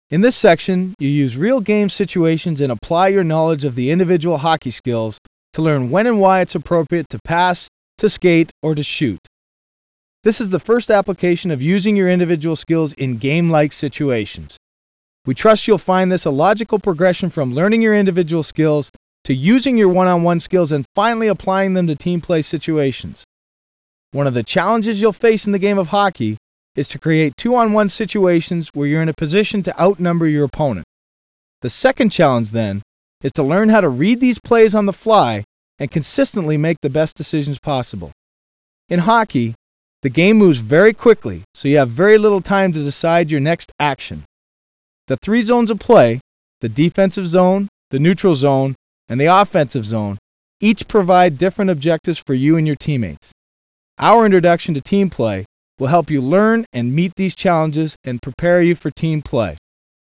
In this section, you use real game situations and apply your knowledge of the individual hockey skills to learn when and why it's appropriate to pass, to skate, or to shoot. This is the first application of using your individual skills in game-like situations. We trust you'll find this a logical progression from learning your individual skills to using your one-on-one skills and finally applying them to team play situations. One of the challenges you'll face in the game of hockey is to create two-on-one situations where you're in a position to outnumber your opponent. The second challenge, then, is to learn how to read these plays on the fly and consistently make the best decisions possible. In hockey, the game moves very quickly, so you have very little time to decide your next action. The three zones of play, the defensive zone, the neutral zone, and the offensive zone, each provide different objectives for you and your teammates. Our introduction to team play will help you learn and meet these challenges and prepare you for team play.